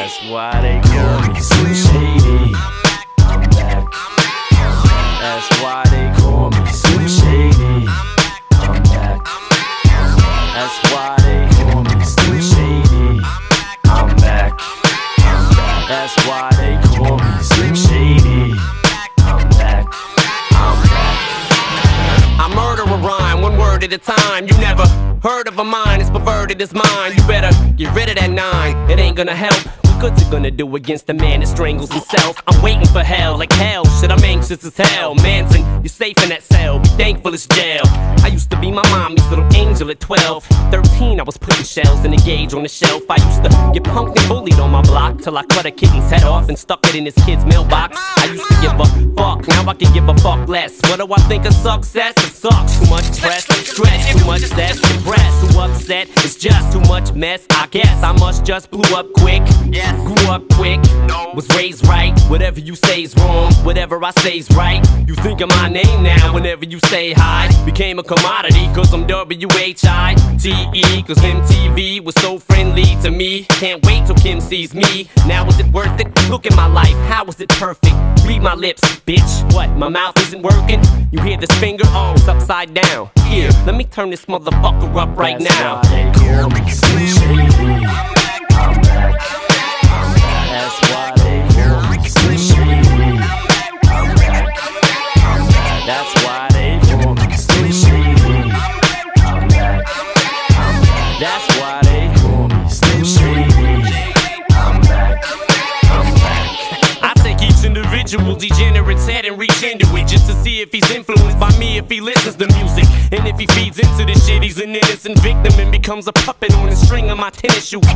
That's why they call me Slim Shady. I'm back. That's why they call me Slim Shady. I'm back. That's why they call me Slim Shady. I'm back. That's why they call me Slim Shady. I'm back. I'm back. I murder a rhyme, one word at a time. You never heard of a mind as perverted as mine. You better get rid of that 9, it ain't gonna help. What good's it gonna do against a man that strangles himself? I'm waiting for hell, like hell, shit, I'm anxious as hell. Manson, you're safe in that cell, be thankful it's jail. I used to be my mommy's little angel at 12. 13, I was putting shells in a gauge on the shelf. I used to get punked and bullied on my block till I cut a kitten's head off and stuck it in his kid's mailbox. I used to give a fuck, now I can give a fuck less. What do I think of success? It sucks, too much press, stress, too much stress, depressed, too upset, it's just too much mess. I guess I must just blew up quick. Grew up quick, was raised right. Whatever you say's wrong, whatever I say's right. You think of my name now whenever you say hi. Became a commodity cause I'm W-H-I-T-E. Cause MTV was so friendly to me. Can't wait till Kim sees me. Now is it worth it? Look at my life, how is it perfect? Read my lips, bitch. What, my mouth isn't working? You hear this finger? Oh, it's upside down. Here, let me turn this motherfucker up right now. That's why they call me Slim Shady. I'm back. That's why they call me Slim Shady. I'm back. That's why they call me Slim Shady. I'm back. That's why they call me Slim Shady. I'm back. I take each individual degenerate's head and reach into it just to see if he's influenced by me, if he listens to music. And if he feeds into this shit, he's an innocent victim and becomes a puppet on the string of my tennis shoe.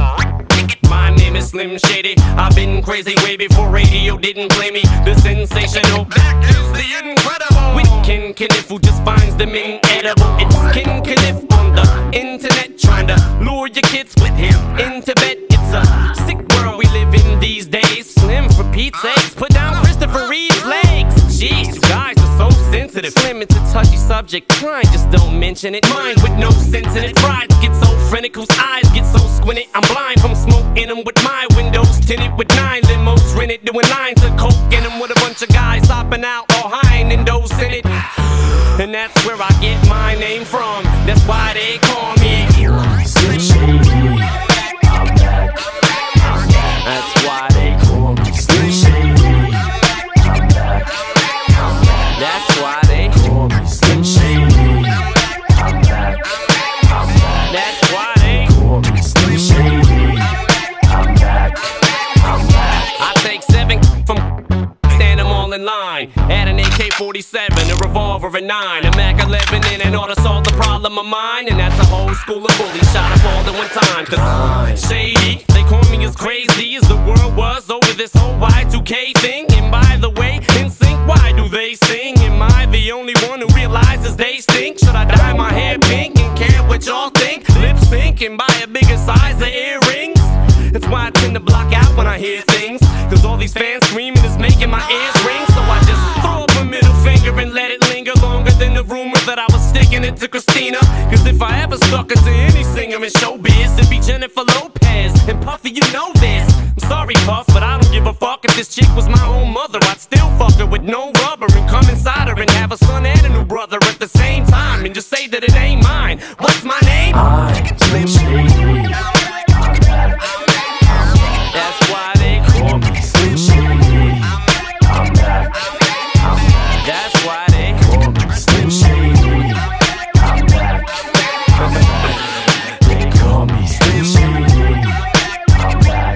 My name is Slim Shady. I've been crazy way before radio didn't play me. The sensational, that is the incredible. With Ken Kniff who just finds them inedible. It's Ken Kniff on the internet trying to lure your kids with him into bed. It's a sick world we live in these days. Slim for Pete's sakes, put down Christopher Reeve's legs. Jeez, you guys are so sensitive. Slim, it's a touchy subject, try just don't mention it. Mind with no sense in it. Pride gets so frenetic, whose eyes get so squinted. I'm blind from smoke in them with my windows tinted with 9 limos rented, doing lines of coke in them with a bunch of guys hopping out all high and those in it. And that's where I get my name from. That's why they call me Slim Shady. I'm back. That's why they call me Slim Shady. I'm back. That's why they call me Slim Shady. I'm back. That's why they call me Slim Shady. I'm back. I take 7 from stand them all in line. Add an AK-47, a revolver, a 9, a Mac 11 in and ought to solve the problem of mine. And that's a whole school of bullies shot up all at one time. Cause Shady, they call me as crazy as the world was over this whole Y2K thing. And by the way, NSYNC, why do they sing? Am I the only one who realizes they stink? Should I dye my hair pink and care what y'all think? Lip sync and buy a bigger size of earrings? That's why I tend to block out when I hear things. Cause all these fans screaming is making my ears ring. So I just throw up a middle finger and let it linger longer than the rumor that I was sticking it to Christina. Cause if I ever stuck it to any singer in showbiz, it'd be Jennifer Lopez. And Puffy, you know this. I'm sorry, Puff, but I don't give a fuck. If this chick was my own mother, I'd still fuck her with no rubber and come inside her and have a son and a new brother at the same time and just say that it ain't mine. What's my name? I'm Slim Shady. I'm back. That's why they call me Slim Shady. I'm back. That's why they call me Slim Shady. I'm back. They call me Slim Shady. I'm back.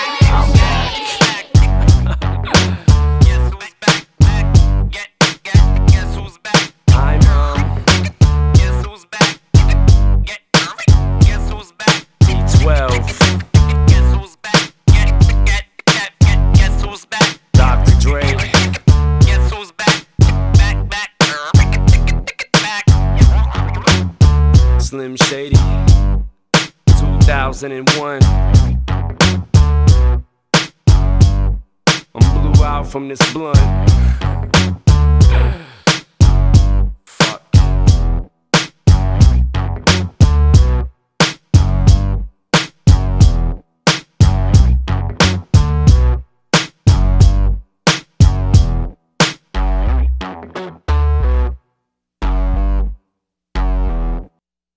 Guess who's back? I'm Guess who's back? Guess who's back? B12. Guess who's back? Guess who's back? Dr. Dre. Guess who's back? Back. Slim Shady. 2001. I'm blew out from this blunt.